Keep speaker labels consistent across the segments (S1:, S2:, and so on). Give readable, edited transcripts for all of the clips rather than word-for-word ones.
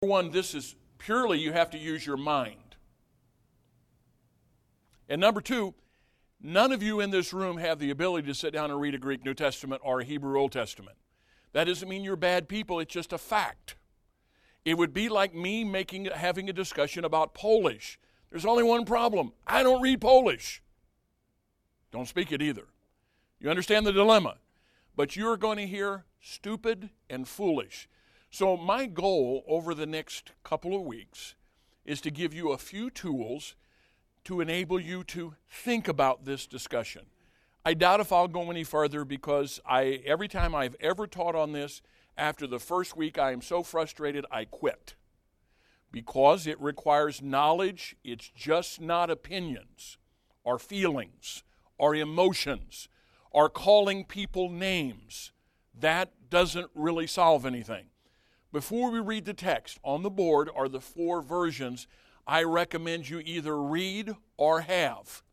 S1: One, this is purely you have to use your mind. And number two, none of you in this room have the ability to sit down and read a Greek New Testament or a Hebrew Old Testament. That doesn't mean you're bad people, it's just a fact. It would be like me having a discussion about Polish. There's only one problem. I don't read Polish. Don't speak it either. You understand the dilemma. But you're going to hear stupid and foolish. So my goal over the next couple of weeks is to give you a few tools to enable you to think about this discussion. I doubt if I'll go any further because every time I've ever taught on this, after the first week I am so frustrated I quit. Because it requires knowledge, it's just not opinions or feelings or emotions or calling people names. That doesn't really solve anything. Before we read the text, on the board are the 4 versions I recommend you either read or have.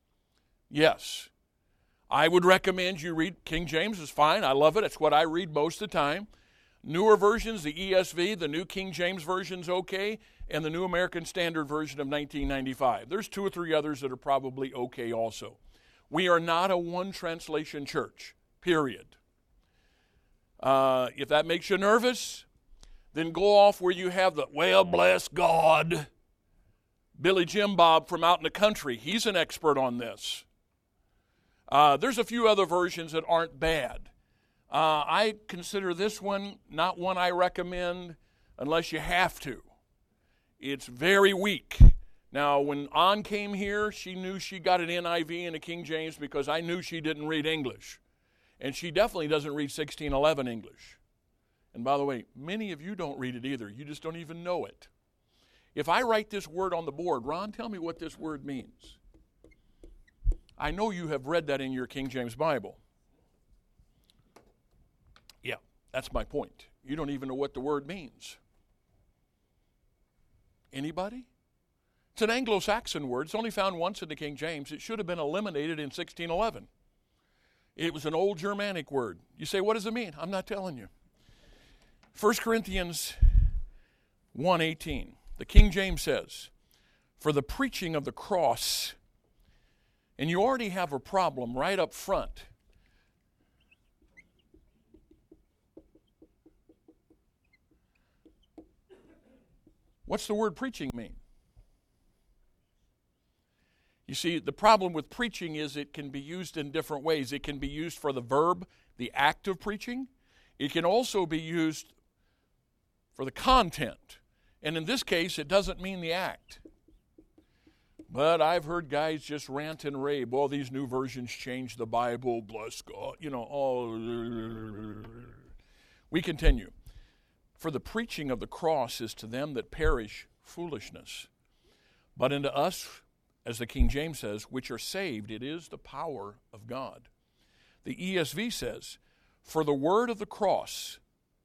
S1: Yes, I would recommend you read King James is fine. I love it. It's what I read most of the time. Newer versions, the ESV, the New King James Version's okay, and the New American Standard Version of 1995. There's 2 or 3 others that are probably okay also. We are not a one translation church, period. If that makes you nervous, then go off where you have the, well, bless God, Billy Jim Bob from out in the country. He's an expert on this. There's a few other versions that aren't bad. I consider this one not one I recommend unless you have to. It's very weak. Now, when Ann came here, she knew she got an NIV and a King James because I knew she didn't read English. And she definitely doesn't read 1611 English. And by the way, many of you don't read it either. You just don't even know it. If I write this word on the board, Ron, tell me what this word means. I know you have read that in your King James Bible. Yeah, that's my point. You don't even know what the word means. Anybody? It's an Anglo-Saxon word. It's only found once in the King James. It should have been eliminated in 1611. It was an old Germanic word. You say, what does it mean? I'm not telling you. 1 Corinthians 1:18, the King James says, for the preaching of the cross, and you already have a problem right up front. What's the word preaching mean? You see, the problem with preaching is it can be used in different ways. It can be used for the verb, the act of preaching. It can also be used for the content. And in this case, it doesn't mean the act. But I've heard guys just rant and rave. Well, these new versions change the Bible, bless God. We continue. For the preaching of the cross is to them that perish foolishness. But unto us, as the King James says, which are saved, it is the power of God. The ESV says, for the word of the cross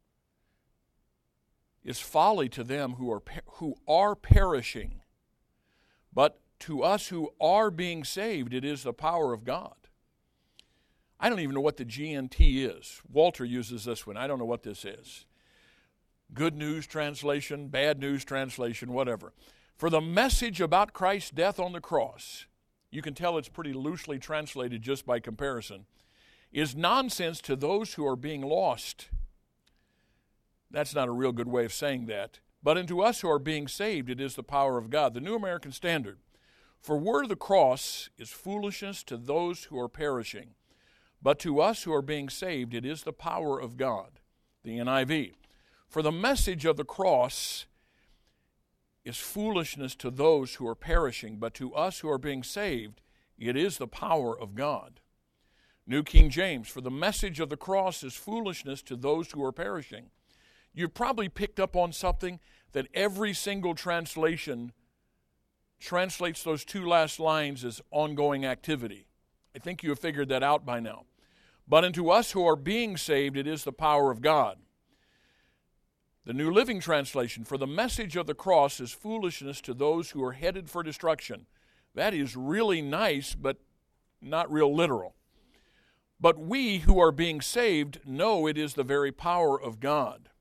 S1: is folly to them who are perishing. But to us who are being saved, it is the power of God. I don't even know what the GNT is. Walter uses this one. I don't know what this is. Good news translation, bad news translation, whatever. For the message about Christ's death on the cross, you can tell it's pretty loosely translated just by comparison, is nonsense to those who are being lost. That's not a real good way of saying that. But unto us who are being saved, it is the power of God. The New American Standard. For word of the cross is foolishness to those who are perishing. But to us who are being saved, it is the power of God. The NIV. For the message of the cross is foolishness to those who are perishing. But to us who are being saved, it is the power of God. New King James. For the message of the cross is foolishness to those who are perishing. You've probably picked up on something that every single translation translates those 2 last lines as ongoing activity. I think you have figured that out by now. But unto us who are being saved, it is the power of God. The New Living Translation, for the message of the cross is foolishness to those who are headed for destruction. That is really nice, but not real literal. But we who are being saved know it is the very power of God.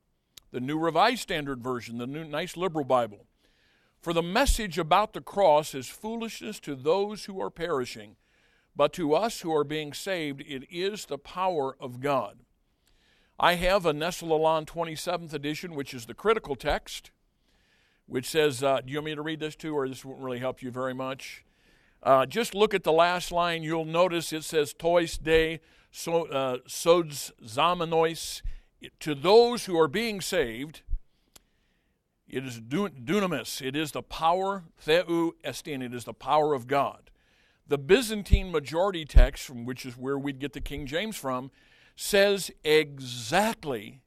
S1: the New Revised Standard Version, the new nice liberal Bible. For the message about the cross is foolishness to those who are perishing, but to us who are being saved, it is the power of God. I have a Nestle Aland 27th edition, which is the critical text, which says, do you want me to read this too, or this won't really help you very much? Just look at the last line. You'll notice it says, tois de sods zamenos. To those who are being saved, it is dunamis. It is the power, theou estin. It is the power of God. The Byzantine majority text, from which is where we'd get the King James from, says exactly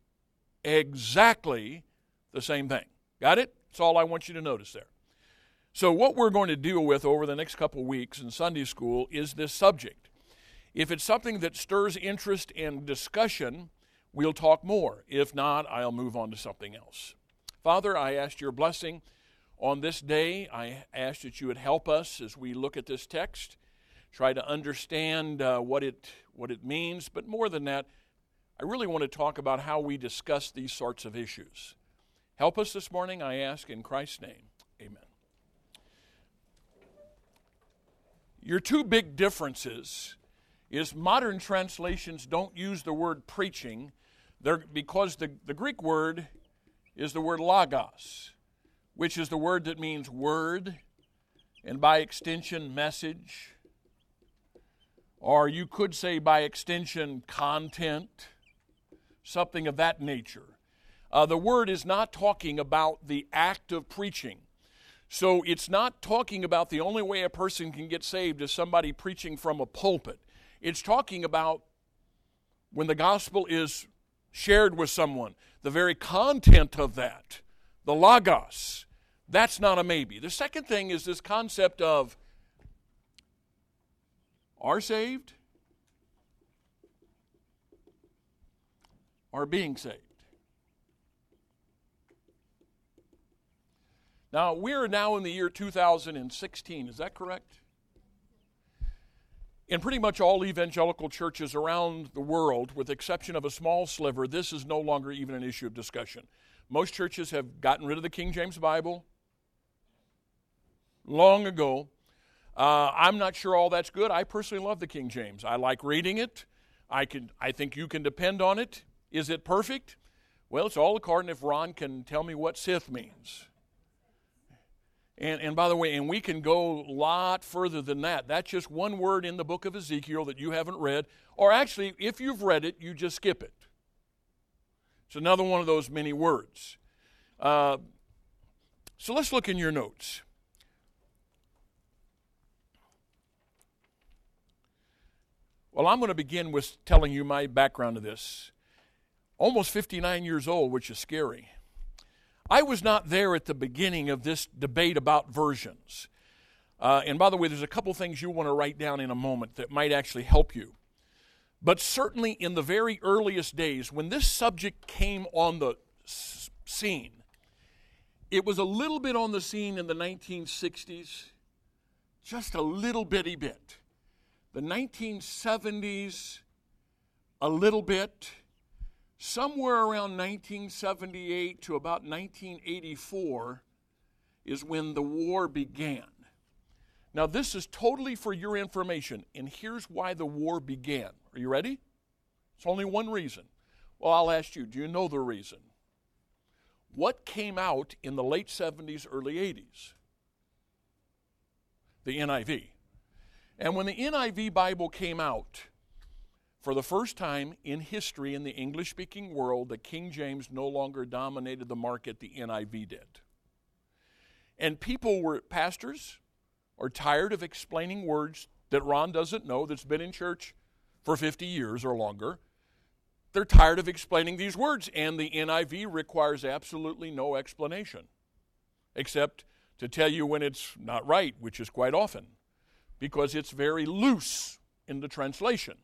S1: the same thing. Got it? That's all I want you to notice there. So what we're going to deal with over the next couple weeks in Sunday school is this subject. If it's something that stirs interest and discussion, we'll talk more. If not, I'll move on to something else. Father, I ask your blessing on this day. I ask that you would help us as we look at this text, try to understand what it means. But more than that, I really want to talk about how we discuss these sorts of issues. Help us this morning, I ask in Christ's name. Amen. Your two big differences is modern translations don't use the word preaching because the Greek word is the word logos, which is the word that means word and by extension message, or you could say by extension content, something of that nature. The word is not talking about the act of preaching. So it's not talking about the only way a person can get saved is somebody preaching from a pulpit. It's talking about when the gospel is shared with someone, the very content of that, the logos. That's not a maybe. The second thing is this concept of are saved, are being saved. Now, we're now in the year 2016, is that correct? In pretty much all evangelical churches around the world, with the exception of a small sliver, this is no longer even an issue of discussion. Most churches have gotten rid of the King James Bible long ago. I'm not sure all that's good. I personally love the King James. I like reading it. I think you can depend on it. Is it perfect? Well, it's all according if Ron can tell me what Sith means. And by the way, and we can go a lot further than that. That's just one word in the book of Ezekiel that you haven't read. Or actually, if you've read it, you just skip it. It's another one of those many words. So let's look in your notes. Well, I'm going to begin with telling you my background to this. Almost 59 years old, which is scary. I was not there at the beginning of this debate about versions. And by the way, there's a couple things you'll want to write down in a moment that might actually help you. But certainly in the very earliest days, when this subject came on the scene, it was a little bit on the scene in the 1960s, just a little bitty bit. The 1970s, a little bit. Somewhere around 1978 to about 1984 is when the war began. Now, this is totally for your information, and here's why the war began. Are you ready? It's only one reason. Well, I'll ask you, do you know the reason? What came out in the late 70s, early 80s? The NIV. And when the NIV Bible came out, for the first time in history in the English-speaking world, the King James no longer dominated the market, the NIV did. And pastors are tired of explaining words that Ron doesn't know, that's been in church for 50 years or longer. They're tired of explaining these words, and the NIV requires absolutely no explanation, except to tell you when it's not right, which is quite often, because it's very loose in the translation.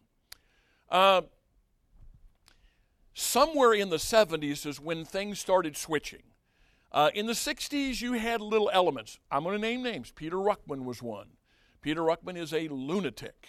S1: Somewhere in the 70s is when things started switching. In the 60s, you had little elements. I'm going to name names. Peter Ruckman was one. Peter Ruckman is a lunatic,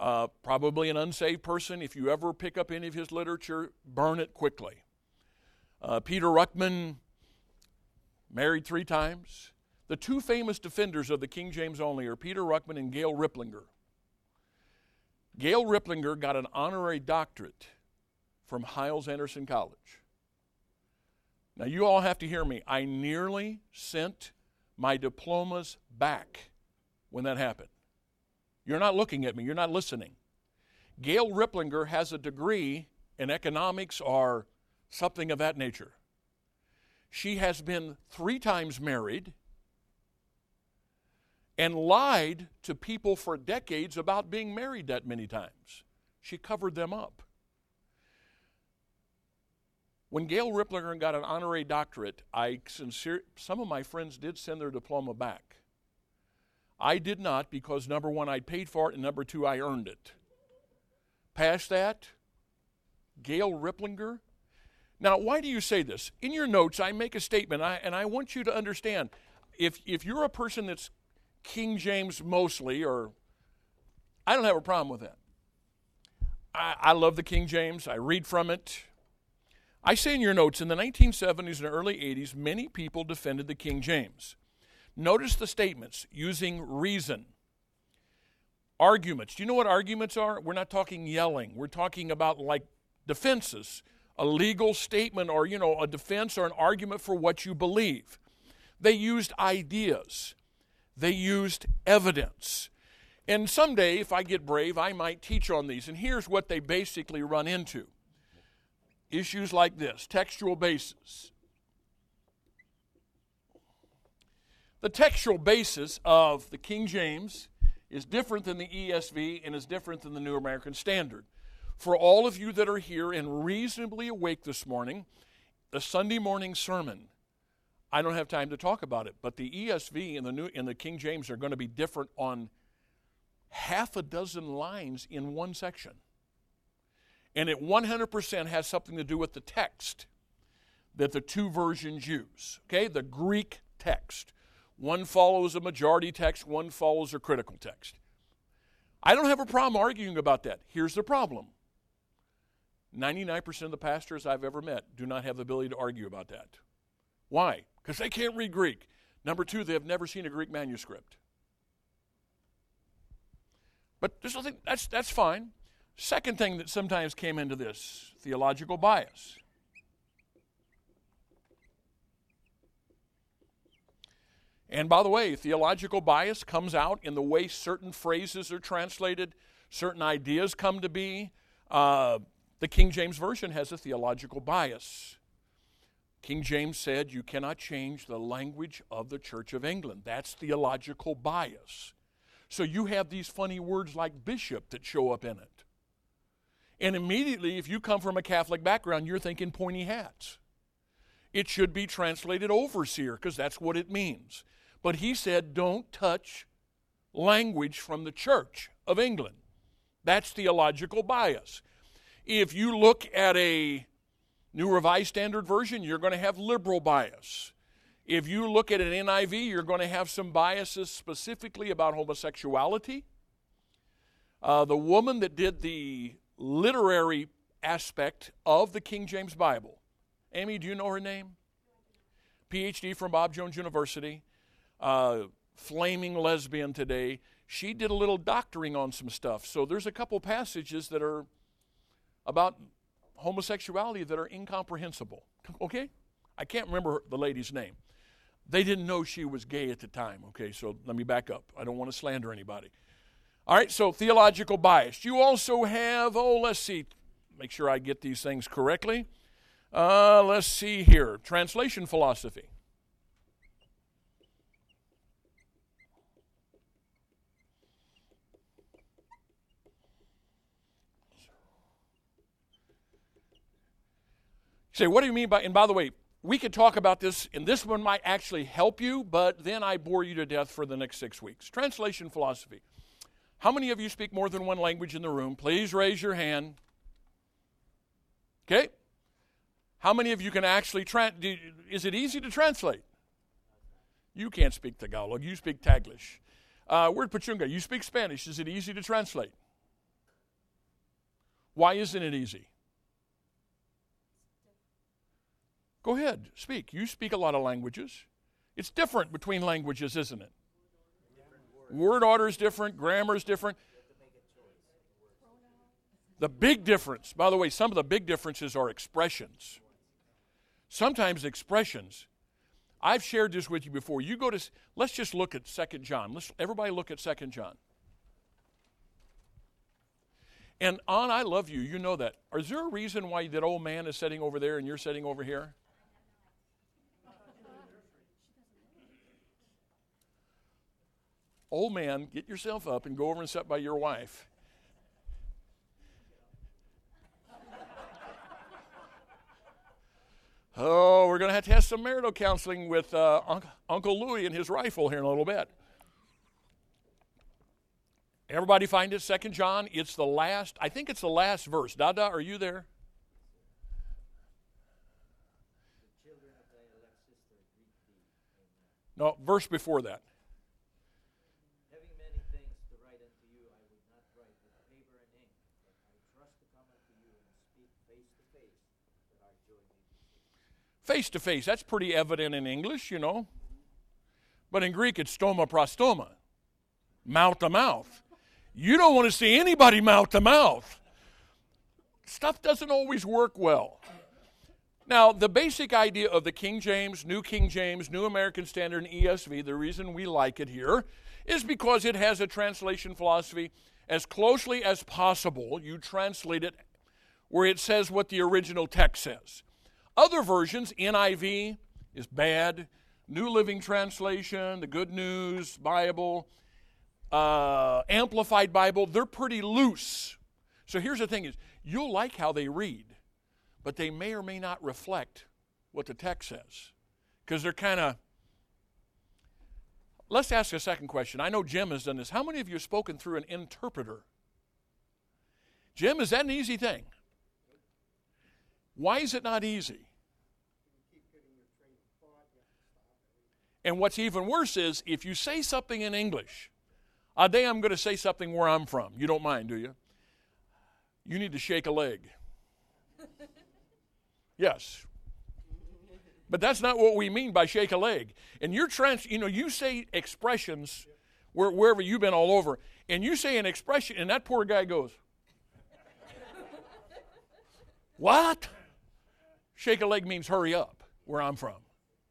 S1: probably an unsaved person. If you ever pick up any of his literature, burn it quickly. Peter Ruckman, married 3 times. The 2 famous defenders of the King James only are Peter Ruckman and Gail Riplinger. Gail Riplinger got an honorary doctorate from Hyles-Anderson College. Now, you all have to hear me. I nearly sent my diplomas back when that happened. You're not looking at me. You're not listening. Gail Riplinger has a degree in economics or something of that nature. She has been 3 times married and lied to people for decades about being married that many times. She covered them up. When Gail Riplinger got an honorary doctorate, some of my friends did send their diploma back. I did not because, number 1, I'd paid for it, and number 2, I earned it. Past that, Gail Riplinger. Now, why do you say this? In your notes, I make a statement, and I want you to understand, if you're a person that's King James mostly, or I don't have a problem with that. I love the King James. I read from it. I say in your notes, in the 1970s and early 80s, many people defended the King James. Notice the statements, using reason. Arguments. Do you know what arguments are? We're not talking yelling. We're talking about like defenses, a legal statement or, a defense or an argument for what you believe. They used ideas. They used evidence. And someday, if I get brave, I might teach on these. And here's what they basically run into. Issues like this, textual basis. The textual basis of the King James is different than the ESV and is different than the New American Standard. For all of you that are here and reasonably awake this morning, the Sunday morning sermon, I don't have time to talk about it, but the ESV and the King James are going to be different on 6 lines in one section. And it 100% has something to do with the text that the 2 versions use. Okay, the Greek text. One follows a majority text, one follows a critical text. I don't have a problem arguing about that. Here's the problem. 99% of the pastors I've ever met do not have the ability to argue about that. Why? Because they can't read Greek. Number 2, they have never seen a Greek manuscript. But there's nothing, that's fine. Second thing that sometimes came into this, theological bias. And by the way, theological bias comes out in the way certain phrases are translated, certain ideas come to be. The King James Version has a theological bias. King James said you cannot change the language of the Church of England. That's theological bias. So you have these funny words like bishop that show up in it. And immediately, if you come from a Catholic background, you're thinking pointy hats. It should be translated overseer because that's what it means. But he said, don't touch language from the Church of England. That's theological bias. If you look at a New Revised Standard Version, you're going to have liberal bias. If you look at an NIV, you're going to have some biases specifically about homosexuality. The woman that did the literary aspect of the King James Bible. Amy, do you know her name? PhD from Bob Jones University. Flaming lesbian today. She did a little doctoring on some stuff. So there's a couple passages that are about homosexuality that are incomprehensible. Okay? I can't remember the lady's name. They didn't know she was gay at the time. Okay, so let me back up. I don't want to slander anybody. All right, so theological bias. You also have, let's see, make sure I get these things correctly. Let's see here, translation philosophy. You say, what do you mean by, and by the way, we could talk about this, and this one might actually help you, but then I bore you to death for the next 6 weeks. Translation philosophy. How many of you speak more than one language in the room? Please raise your hand. Okay? How many of you can actually, is it easy to translate? You can't speak Tagalog. You speak Taglish. Word Pachunga, you speak Spanish. Is it easy to translate? Why isn't it easy? Go ahead, speak. You speak a lot of languages. It's different between languages, isn't it? Word order is different, grammar is different. The big difference, by the way, some of the big differences are expressions. Sometimes expressions. I've shared this with you before. You go to, let's just look at 2 John. Everybody look at 2 John. And Ann, I love you. You know that. Is there a reason why that old man is sitting over there and you're sitting over here? Old man, get yourself up and go over and sit by your wife. Oh, we're going to have some marital counseling with Uncle Louie and his rifle here in a little bit. Everybody find it, 2 John. It's the last, I think it's the last verse. Dada, are you there? The children of thy elect sister greet thee. No, verse before that.
S2: Having many things to write unto you, I would not write with paper and ink, but I trust to come unto you and speak face to face, that our joy may be full.
S1: Face to face, that's pretty evident in English, you know. But in Greek, it's stoma prostoma, mouth to mouth. You don't want to see anybody mouth to mouth. Stuff doesn't always work well. Now, the basic idea of the King James, New American Standard, and ESV, the reason we like it here is because it has a translation philosophy. As closely as possible, you translate it where it says what the original text says. Other versions, NIV is bad, New Living Translation, the Good News Bible, Amplified Bible, they're pretty loose. So here's the thing is, you'll like how they read, but they may or may not reflect what the text says. Because they're kind of... Let's ask a second question. I know Jim has done this. How many of you have spoken through an interpreter? Jim, is that an easy thing? Why is it not easy? And what's even worse is, if you say something in English, today I'm going to say something where I'm from. You don't mind, do you? You need to shake a leg. Yes. But that's not what we mean by shake a leg. And you're you say expressions wherever you've been all over, and you say an expression, and that poor guy goes, what? Shake a leg means hurry up, where I'm from.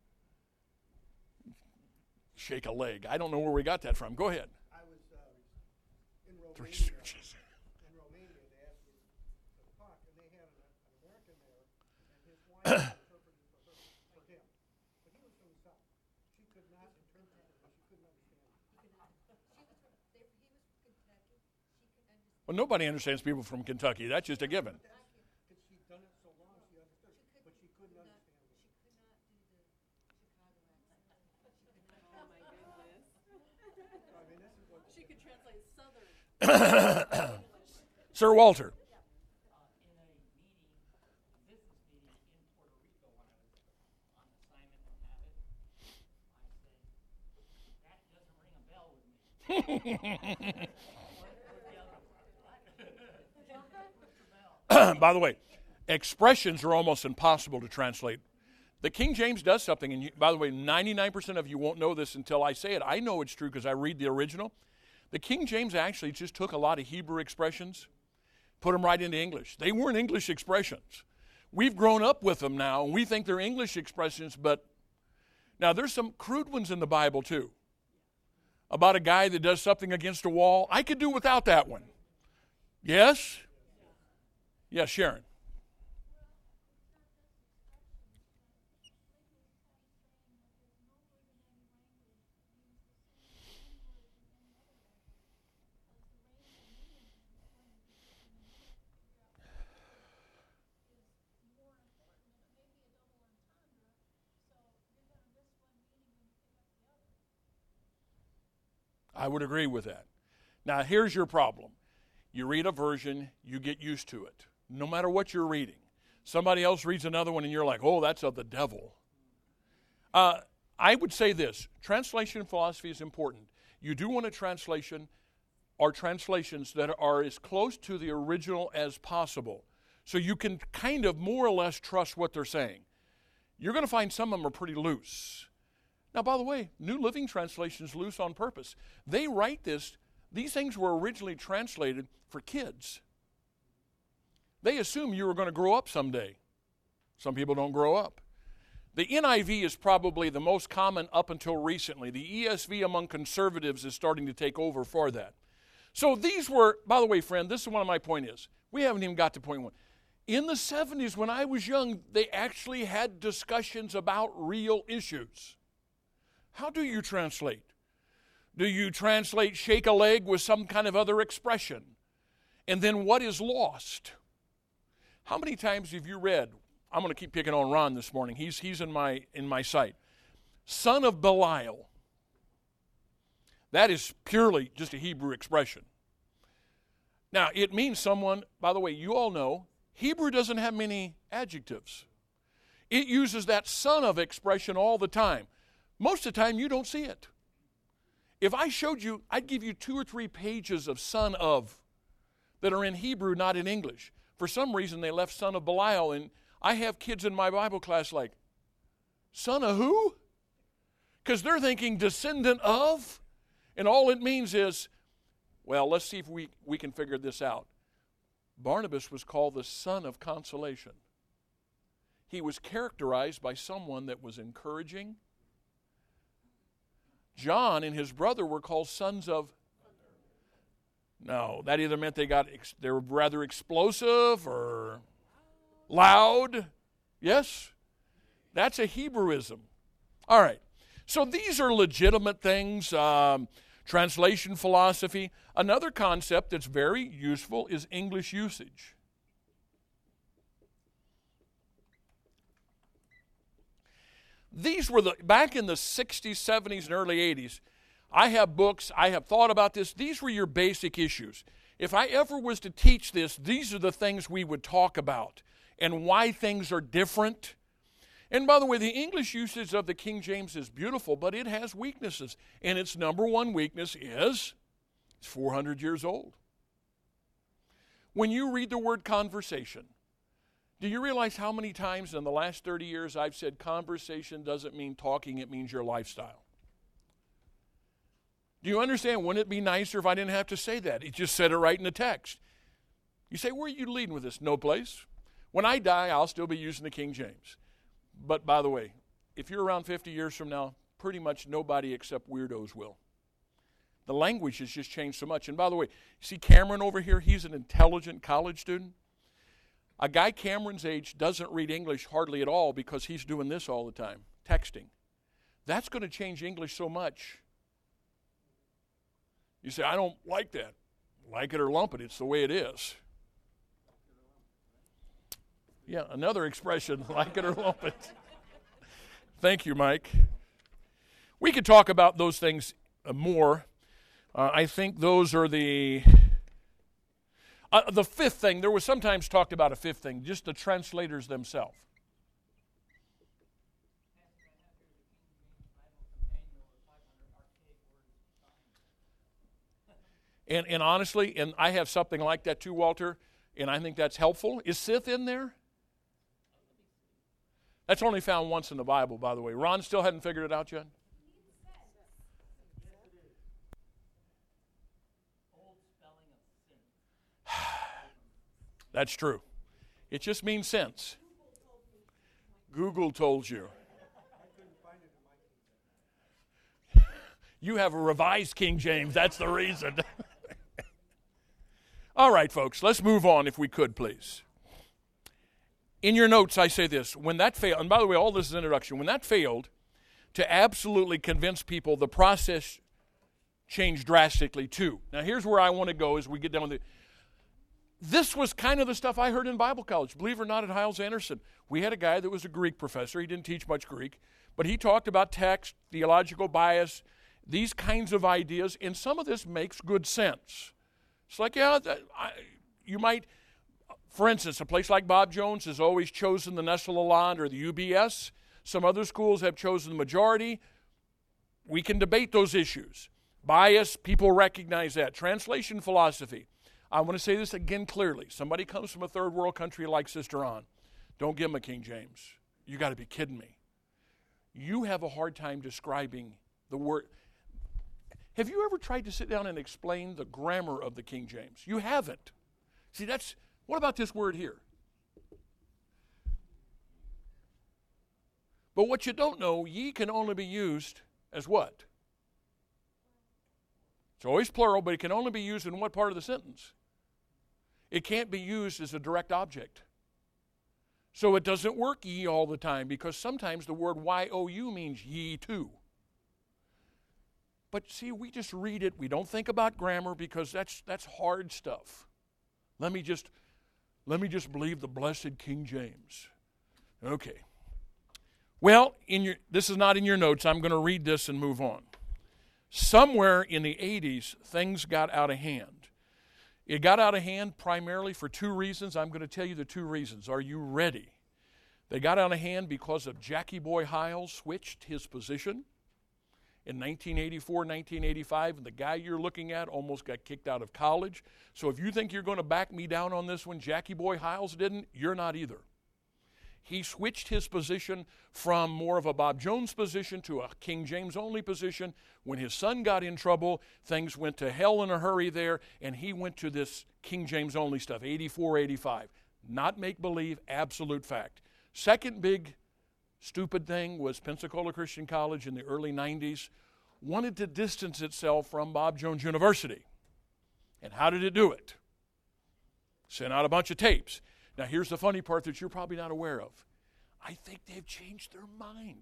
S1: Shake a leg. I don't know where we got that from. Go ahead.
S3: I was in Romania. In Romania, they asked me to talk, and they had an American there, and his wife interpreted for him. But he was from the South. She could not interpret it, but she couldn't understand it.
S4: He was from Kentucky. She could understand.
S1: Well, nobody understands people from Kentucky. That's just a given.
S3: Because she'd done it so long, she understood it, but she couldn't understand it.
S4: She could not do the Chicago accent.
S5: Oh my goodness.
S3: I mean, this is what
S5: She could translate Southern.
S1: Sir Walter.
S6: In a business meeting in Puerto Rico when I was on assignment and had it, I said, that doesn't ring a bell with me.
S1: By the way, expressions are almost impossible to translate. The King James does something, and by the way, 99% of you won't know this until I say it. I know it's true because I read the original. The King James actually just took a lot of Hebrew expressions, put them right into English. They weren't English expressions. We've grown up with them now, and we think they're English expressions, but now there's some crude ones in the Bible too. About a guy that does something against a wall. I could do without that one. Yes? Yes, Sharon. I would agree with that. Now, here's your problem. You read a version, you get used to it, no matter what you're reading. Somebody else reads another one, and you're like, oh, that's of the devil. I would say this. Translation philosophy is important. You do want a translation or translations that are as close to the original as possible, so you can kind of more or less trust what they're saying. you're going to find some of them are pretty loose. Now, by the way, New Living Translation is loose on purpose. They write this, these things were originally translated for kids. They assume you were going to grow up someday. Some people don't grow up. The NIV is probably the most common up until recently. The ESV among conservatives is starting to take over for that. So these were, by the way, friend, this is one of my point is. We haven't even got to point one. In the 70s, when I was young, they actually had discussions about real issues. How do you translate? Do you translate shake a leg with some kind of other expression? And then what is lost? How many times have you read, I'm going to keep picking on Ron this morning. He's in my sight. Son of Belial. That is purely just a Hebrew expression. Now, it means someone, by the way, you all know, Hebrew doesn't have many adjectives. It uses that son of expression all the time. Most of the time, you don't see it. If I showed you, I'd give you 2 or 3 pages of son of that are in Hebrew, not in English. For some reason, they left son of Belial, and I have kids in my Bible class like, son of who? Because they're thinking descendant of, and all it means is, well, let's see if we can figure this out. Barnabas was called the son of consolation. He was characterized by someone that was encouraging. John and his brother were called sons of. No, that either meant they were rather explosive or loud. Yes? That's a Hebrewism. All right. So these are legitimate things. Translation philosophy. Another concept that's very useful is English usage. These were back in the 60s, 70s, and early 80s. I have books, I have thought about this. These were your basic issues. If I ever was to teach this, these are the things we would talk about and why things are different. And by the way, the English usage of the King James is beautiful, but it has weaknesses. And its number one weakness is it's 400 years old. When you read the word conversation, do you realize how many times in the last 30 years I've said conversation doesn't mean talking, it means your lifestyle? Do you understand? Wouldn't it be nicer if I didn't have to say that? It just said it right in the text. You say, where are you leading with this? No place. When I die, I'll still be using the King James. But by the way, if you're around 50 years from now, pretty much nobody except weirdos will. The language has just changed so much. And by the way, see Cameron over here? He's an intelligent college student. A guy Cameron's age doesn't read English hardly at all because he's doing this all the time, texting. That's going to change English so much. You say, I don't like that. Like it or lump it, it's the way it is. Yeah, another expression, like it or lump it. Thank you, Mike. We could talk about those things more. I think those are the fifth thing. There was sometimes talked about a fifth thing, just the translators themselves. And honestly, and I have something like that too, Walter, and I think that's helpful. Is Sith in there? That's only found once in the Bible, by the way. Ron still hadn't figured it out yet? That's true. It just means sense. Google told you. You have a revised King James. That's the reason. All right, folks, let's move on if we could, please. In your notes, I say this. When that failed, and by the way, all this is introduction. When that failed to absolutely convince people, the process changed drastically too. Now, here's where I want to go as we get down to this was kind of the stuff I heard in Bible college. Believe it or not, at Hyles-Anderson, we had a guy that was a Greek professor. He didn't teach much Greek, but he talked about text, theological bias, these kinds of ideas, and some of this makes good sense. It's like, yeah, you might, for instance, a place like Bob Jones has always chosen the Nestle-Aland or the UBS. Some other schools have chosen the majority. We can debate those issues. Bias, people recognize that. Translation philosophy. I want to say this again clearly. Somebody comes from a third world country like Sister Ann. Don't give them a King James. You got to be kidding me. You have a hard time describing the word. Have you ever tried to sit down and explain the grammar of the King James? You haven't. See, what about this word here? But what you don't know, ye can only be used as what? It's always plural, but it can only be used in what part of the sentence? It can't be used as a direct object. So it doesn't work ye all the time, because sometimes the word you means ye too. But see, we just read it. We don't think about grammar because that's hard stuff. Let me just believe the blessed King James. Okay. Well, this is not in your notes. I'm going to read this and move on. Somewhere in the 80s, things got out of hand. It got out of hand primarily for two reasons. I'm going to tell you the two reasons. Are you ready? They got out of hand because of Jackie Boy Hiles switched his position in 1984, 1985, and the guy you're looking at almost got kicked out of college. So if you think you're going to back me down on this one, Jackie Boy Hiles didn't, you're not either. He switched his position from more of a Bob Jones position to a King James only position. When his son got in trouble, things went to hell in a hurry there, and he went to this King James only stuff, 84, 85. Not make-believe, absolute fact. Second big stupid thing was Pensacola Christian College in the early 90s wanted to distance itself from Bob Jones University. And how did it do it? Sent out a bunch of tapes. Now, here's the funny part that you're probably not aware of. I think they've changed their mind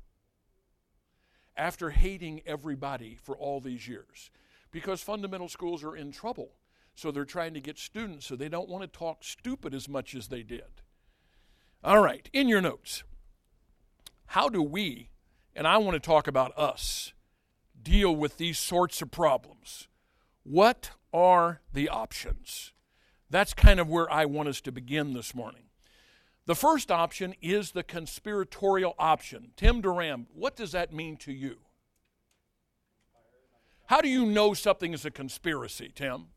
S1: after hating everybody for all these years, because fundamental schools are in trouble. So they're trying to get students so they don't want to talk stupid as much as they did. All right, in your notes, how do we, and I want to talk about us, deal with these sorts of problems? What are the options? That's kind of where I want us to begin this morning. The first option is the conspiratorial option. Tim Duran, what does that mean to you? How do you know something is a conspiracy, Tim?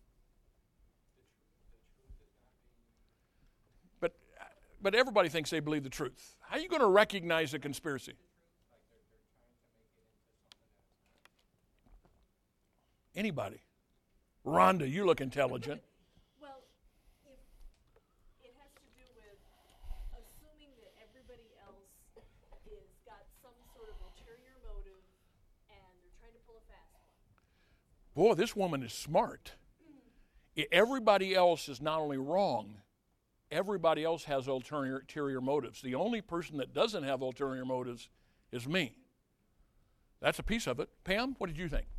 S1: But everybody thinks they believe the truth. How are you going to recognize a conspiracy? Anybody? Rhonda, you look intelligent.
S5: Well, if it has to do with assuming that everybody else is got some sort of ulterior motive and they're trying to pull a fast one.
S1: Boy, this woman is smart. Everybody else is not only wrong, everybody else has ulterior motives. The only person that doesn't have ulterior motives is me. That's a piece of it. Pam, what did you think?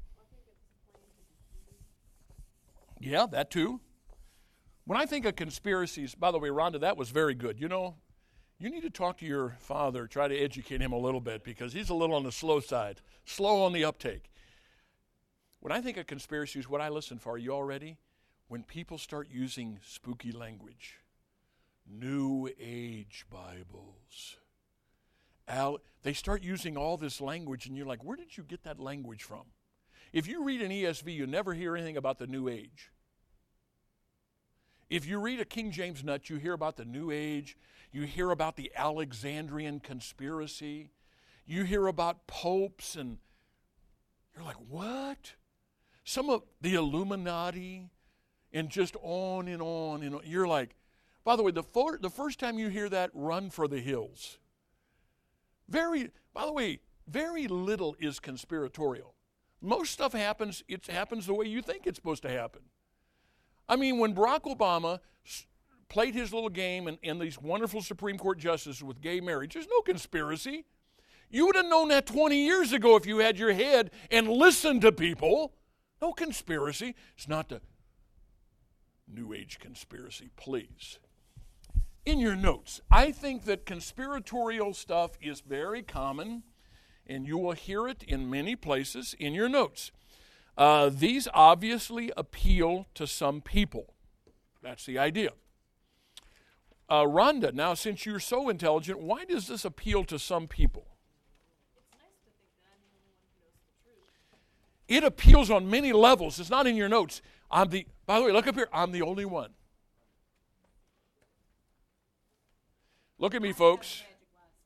S1: Yeah, that too. When I think of conspiracies, by the way, Rhonda, that was very good. You know, you need to talk to your father, try to educate him a little bit, because he's a little on the slow side, slow on the uptake. When I think of conspiracies, what I listen for, are you all ready? When people start using spooky language. New Age Bibles. They start using all this language, and you're like, where did you get that language from? If you read an ESV, you never hear anything about the New Age. If you read a King James nut, you hear about the New Age. You hear about the Alexandrian conspiracy. You hear about popes, and you're like, what? Some of the Illuminati, and just on and on and on. You're like, by the way, the first time you hear that, run for the hills. By the way, very little is conspiratorial. Most stuff happens, it happens the way you think it's supposed to happen. I mean, when Barack Obama played his little game and these wonderful Supreme Court justices with gay marriage, there's no conspiracy. You would have known that 20 years ago if you had your head and listened to people. No conspiracy. It's not the New Age conspiracy, please. In your notes, I think that conspiratorial stuff is very common, and you will hear it in many places in your notes. These obviously appeal to some people. That's the idea. Rhonda, now since you're so intelligent, why does this appeal to some people?
S5: It's nice to think that I'm the only one who knows the truth.
S1: It appeals on many levels. It's not in your notes. By the way, look up here. I'm the only one. Look at me, folks.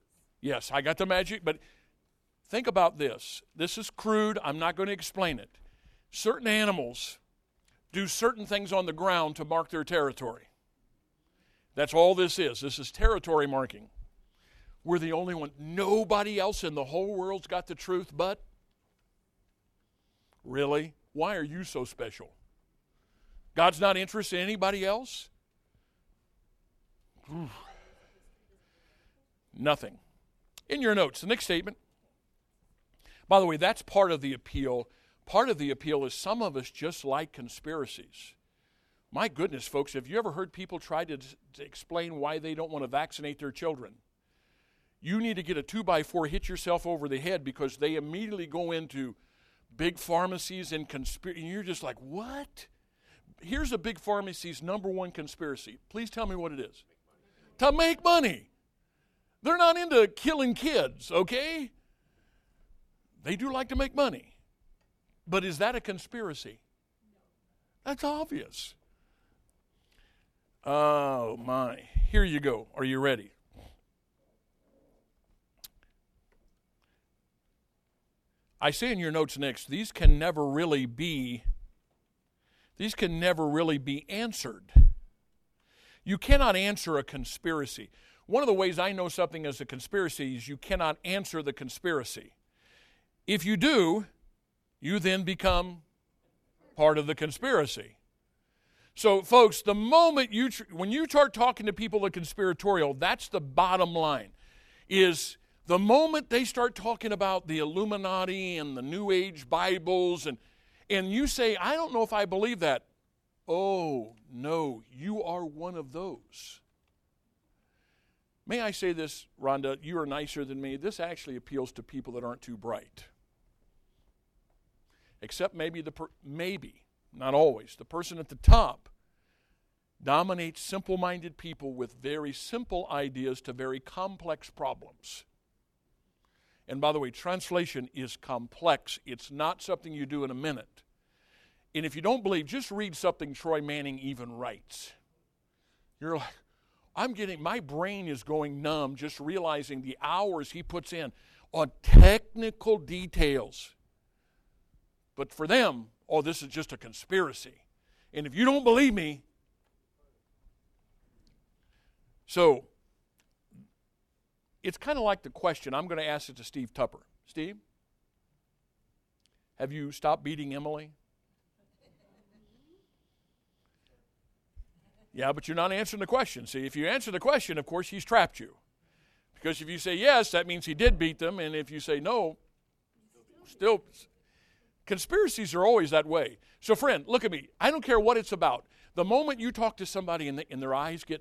S1: Yes, I got the magic, but think about this. This is crude. I'm not going to explain it. Certain animals do certain things on the ground to mark their territory. That's all this is. This is territory marking. We're the only one. Nobody else in the whole world's got the truth, but really? Why are you so special? God's not interested in anybody else? Ooh. Nothing. In your notes, the next statement. By the way, that's part of the appeal. Part of the appeal is some of us just like conspiracies. My goodness, folks, have you ever heard people try to explain why they don't want to vaccinate their children? You need to get a 2x4, hit yourself over the head, because they immediately go into big pharmacies and conspiracy. And you're just like, what? Here's a big pharmacy's number one conspiracy. Please tell me what it is. To make money. They're not into killing kids, okay? They do like to make money. But is that a conspiracy? That's obvious. Oh, my. Here you go. Are you ready? I say in your notes next, these can never really be answered. You cannot answer a conspiracy. One of the ways I know something is a conspiracy is you cannot answer the conspiracy. If you do, you then become part of the conspiracy. So, folks, the moment when you start talking to people that are conspiratorial, that's the bottom line, is the moment they start talking about the Illuminati and the New Age Bibles, and you say, I don't know if I believe that. Oh, no, you are one of those. May I say this, Rhonda, you are nicer than me. This actually appeals to people that aren't too bright. Except maybe, not always, the person at the top dominates simple-minded people with very simple ideas to very complex problems. And by the way, translation is complex. It's not something you do in a minute. And if you don't believe, just read something Troy Manning even writes. You're like, my brain is going numb just realizing the hours he puts in on technical details. But for them, oh, this is just a conspiracy. And if you don't believe me, so it's kind of like the question, I'm going to ask it to Steve Tupper. Steve, have you stopped beating Emily? Yeah, but you're not answering the question. See, if you answer the question, of course, he's trapped you. Because if you say yes, that means he did beat them. And if you say no, still, conspiracies are always that way. So, friend, look at me. I don't care what it's about. The moment you talk to somebody and their eyes get,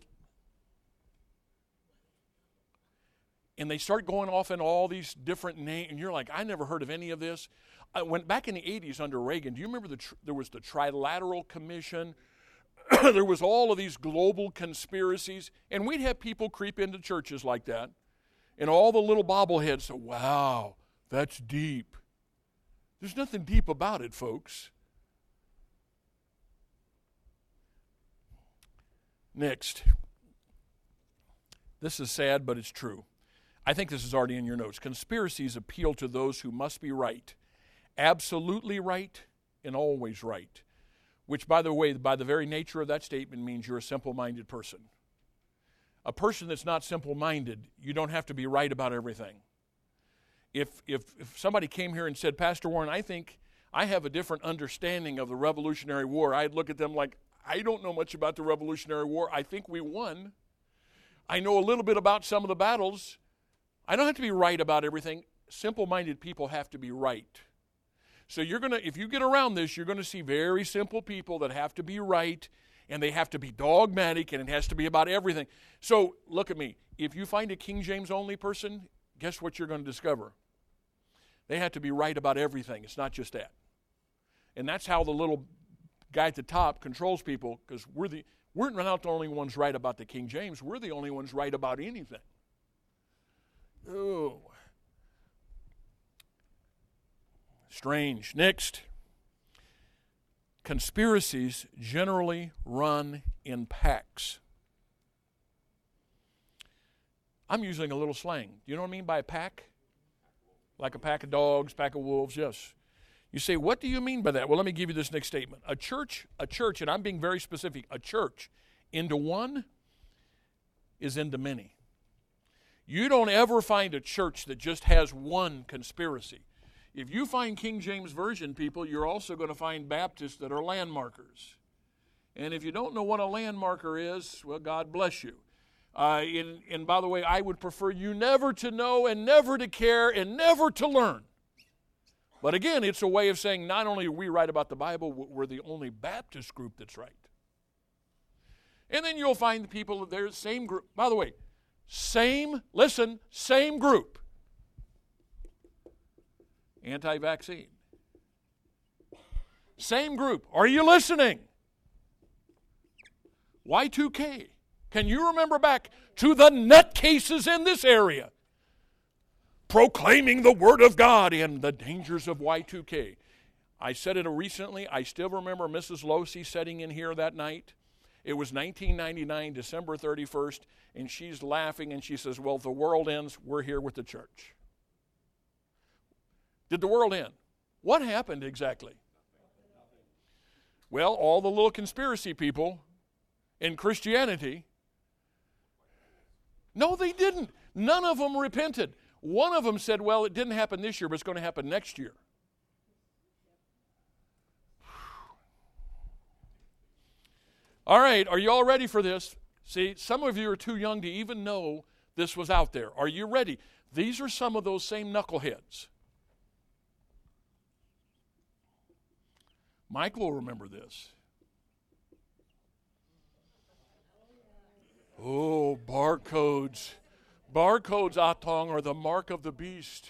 S1: and they start going off in all these different names, and you're like, I never heard of any of this. I went back in the 80s under Reagan. Do you remember there was the Trilateral Commission? There was all of these global conspiracies, and we'd have people creep into churches like that, and all the little bobbleheads say, wow, that's deep. There's nothing deep about it, folks. Next. This is sad, but it's true. I think this is already in your notes. Conspiracies appeal to those who must be right, absolutely right, and always right. Which, by the way, by the very nature of that statement means you're a simple-minded person. A person that's not simple-minded, you don't have to be right about everything. If somebody came here and said, Pastor Warren, I think I have a different understanding of the Revolutionary War, I'd look at them like, I don't know much about the Revolutionary War. I think we won. I know a little bit about some of the battles. I don't have to be right about everything. Simple-minded people have to be right. So if you get around this, you're going to see very simple people that have to be right, and they have to be dogmatic, and it has to be about everything. So look at me. If you find a King James only person, guess what you're going to discover? They have to be right about everything. It's not just that. And that's how the little guy at the top controls people, because we're not the only ones right about the King James. We're the only ones right about anything. Oh. Strange. Next. Conspiracies generally run in packs. I'm using a little slang. Do you know what I mean by a pack? Like a pack of dogs, pack of wolves, yes. You say, what do you mean by that? Well, let me give you this next statement. A church, and I'm being very specific, a church into one is into many. You don't ever find a church that just has one conspiracy. If you find King James Version people, you're also going to find Baptists that are landmarkers. And if you don't know what a landmarker is, well, God bless you. And by the way, I would prefer you never to know and never to care and never to learn. But again, it's a way of saying not only are we right about the Bible, we're the only Baptist group that's right. And then you'll find the people, they're the same group. By the way, same group. Anti-vaccine. Same group. Are you listening? Y2K. Can you remember back to the nutcases in this area? Proclaiming the Word of God and the dangers of Y2K. I said it recently. I still remember Mrs. Losey sitting in here that night. It was 1999, December 31st, and she's laughing and she says, well, if the world ends, we're here with the church. Did the world end? What happened exactly? Well, all the little conspiracy people in Christianity, no, they didn't. None of them repented. One of them said, well, it didn't happen this year, but it's going to happen next year. All right, are you all ready for this? See, some of you are too young to even know this was out there. Are you ready? These are some of those same knuckleheads. Mike will remember this. Oh, barcodes. Barcodes, Atong, are the mark of the beast.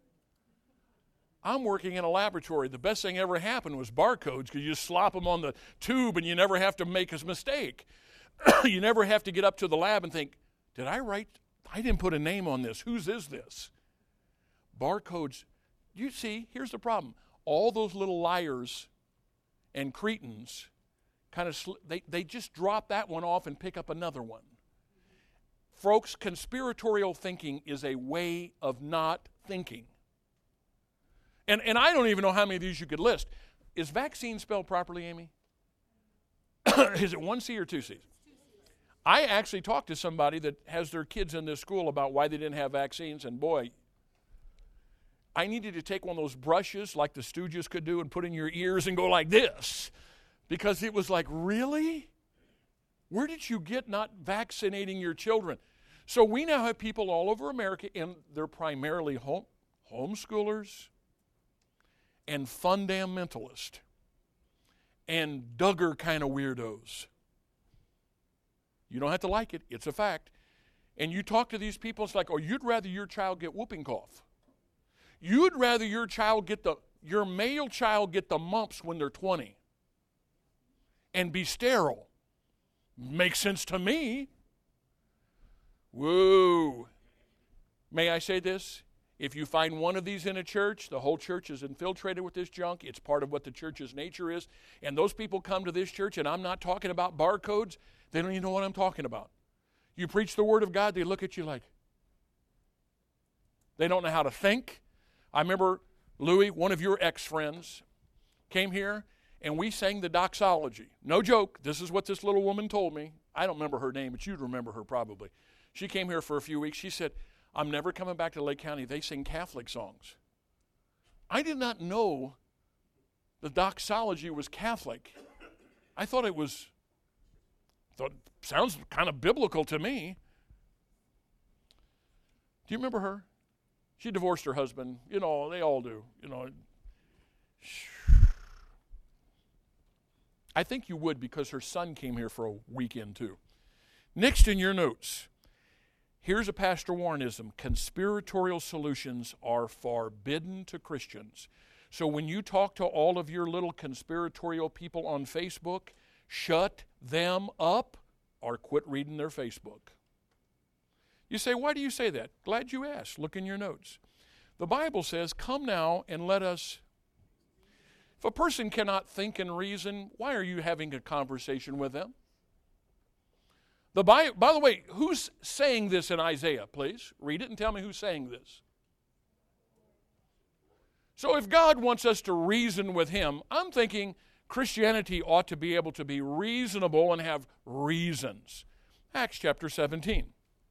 S1: I'm working in a laboratory. The best thing ever happened was barcodes because you just slop them on the tube and you never have to make a mistake. You never have to get up to the lab and think, did I write? I didn't put a name on this. Whose is this? Barcodes. You see, here's the problem. All those little liars and cretins kind of, they just drop that one off and pick up another one. Folks, conspiratorial thinking is a way of not thinking. And I don't even know how many of these you could list. Is vaccine spelled properly, Amy? Is it one C or two C's? I actually talked to somebody that has their kids in this school about why they didn't have vaccines, and boy, I needed to take one of those brushes like the Stooges could do and put in your ears and go like this, because it was like, really? Where did you get not vaccinating your children? So we now have people all over America, and they're primarily homeschoolers and fundamentalists and Duggar kind of weirdos. You don't have to like it. It's a fact. And you talk to these people, it's like, oh, you'd rather your child get whooping cough. You'd rather your male child get the mumps when they're 20 and be sterile. Makes sense to me. Whoa. May I say this? If you find one of these in a church, the whole church is infiltrated with this junk. It's part of what the church's nature is. And those people come to this church, and I'm not talking about barcodes. They don't even know what I'm talking about. You preach the Word of God, they look at you like, they don't know how to think. I remember Louis, one of your ex-friends, came here, and we sang the doxology. No joke, this is what this little woman told me. I don't remember her name, but you'd remember her probably. She came here for a few weeks. She said, I'm never coming back to Lake County. They sing Catholic songs. I did not know the doxology was Catholic. I thought it sounds kind of biblical to me. Do you remember her? She divorced her husband. You know, they all do. You know. I think you would because her son came here for a weekend too. Next in your notes. Here's a Pastor Warrenism. Conspiratorial solutions are forbidden to Christians. So when you talk to all of your little conspiratorial people on Facebook, shut them up or quit reading their Facebook. You say, why do you say that? Glad you asked. Look in your notes. The Bible says, come now and let us. If a person cannot think and reason, why are you having a conversation with them? By the way, who's saying this in Isaiah, please? Read it and tell me who's saying this. So if God wants us to reason with him, I'm thinking Christianity ought to be able to be reasonable and have reasons. Acts chapter 17.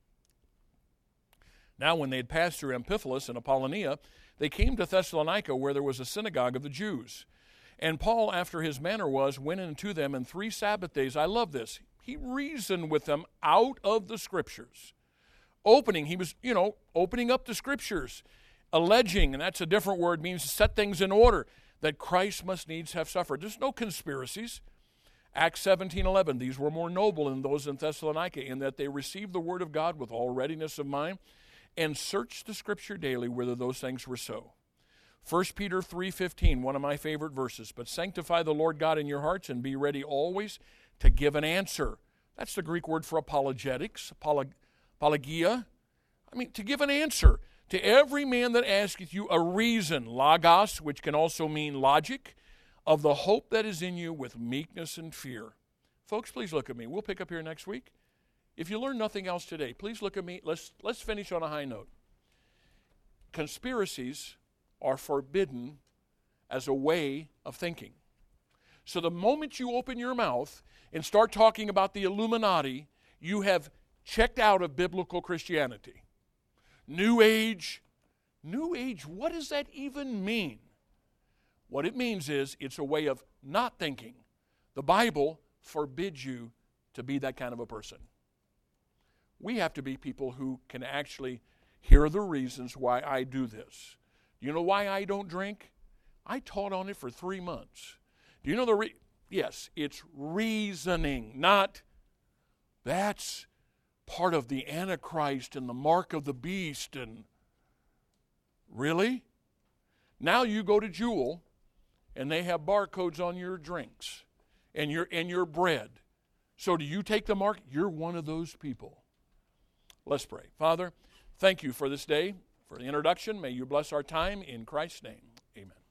S1: Now when they had passed through Amphipolis and Apollonia, they came to Thessalonica, where there was a synagogue of the Jews. And Paul, after his manner was, went into them, and 3 Sabbath days, I love this, he reasoned with them out of the Scriptures. He was opening up the Scriptures, alleging, and that's a different word, means to set things in order, that Christ must needs have suffered. There's no conspiracies. Acts 17:11, these were more noble than those in Thessalonica, in that they received the word of God with all readiness of mind, and searched the Scripture daily whether those things were so. 1 Peter 3:15, one of my favorite verses, but sanctify the Lord God in your hearts, and be ready always to give an answer. That's the Greek word for apologetics, apologia. To give an answer to every man that asketh you a reason, logos, which can also mean logic, of the hope that is in you with meekness and fear. Folks, please look at me. We'll pick up here next week. If you learn nothing else today, please look at me. Let's finish on a high note. Conspiracies are forbidden as a way of thinking. So the moment you open your mouth and start talking about the Illuminati, you have checked out of biblical Christianity. New Age, what does that even mean? What it means is it's a way of not thinking. The Bible forbids you to be that kind of a person. We have to be people who can actually hear the reasons why I do this. Do you know why I don't drink? I taught on it for 3 months. Do you know yes, it's reasoning, not that's part of the Antichrist and the mark of the beast. And really? Now you go to Jewel and they have barcodes on your drinks and your bread. So do you take the mark? You're one of those people. Let's pray. Father, thank you for this day, for the introduction. May you bless our time in Christ's name. Amen.